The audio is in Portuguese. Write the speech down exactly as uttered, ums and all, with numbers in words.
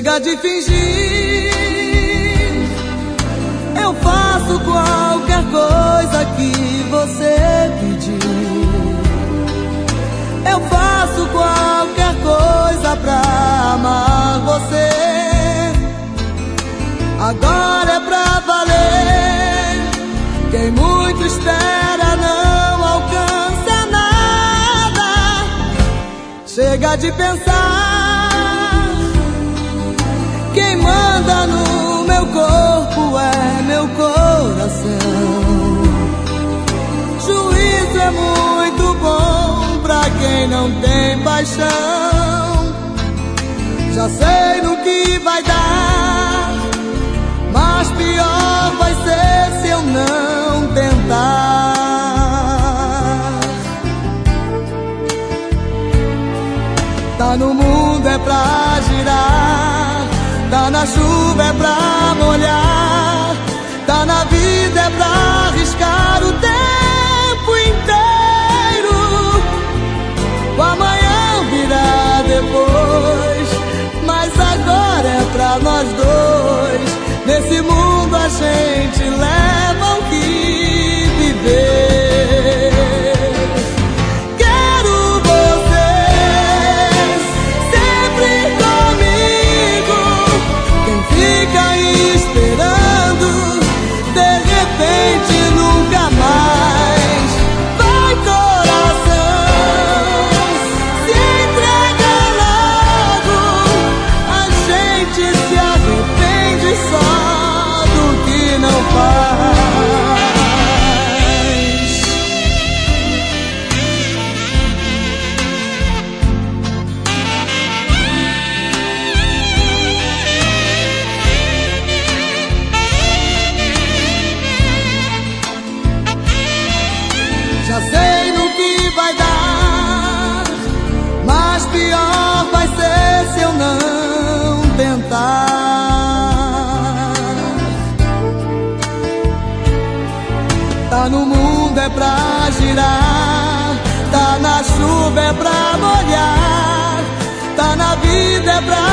Chega de fingir, eu faço qualquer coisa que você pedir. Eu faço qualquer coisa pra amar você. Agora é pra valer. Quem muito espera não alcança nada. Chega de pensar, quem manda no meu corpo é meu coração. Juízo é muito bom pra quem não tem paixão. Já sei no que vai dar, mas pior vai ser se eu não tentar. Tá no mundo é pra girar, tá na chuva é pra molhar, tá na vida é pra arriscar o tempo inteiro. O amanhã virá depois, mas agora é pra nós dois. Nesse mundo a gente leva o que viver. Quero você sempre comigo. Quem fica esperando, de repente nunca mais. Vai, coração, se entrega logo. A gente se arrepende só do que não faz. Já sei no que vai dar, mas pior vai ser se eu não tentar. Tá no mundo é pra girar, tá na chuva é pra molhar, tá na vida é pra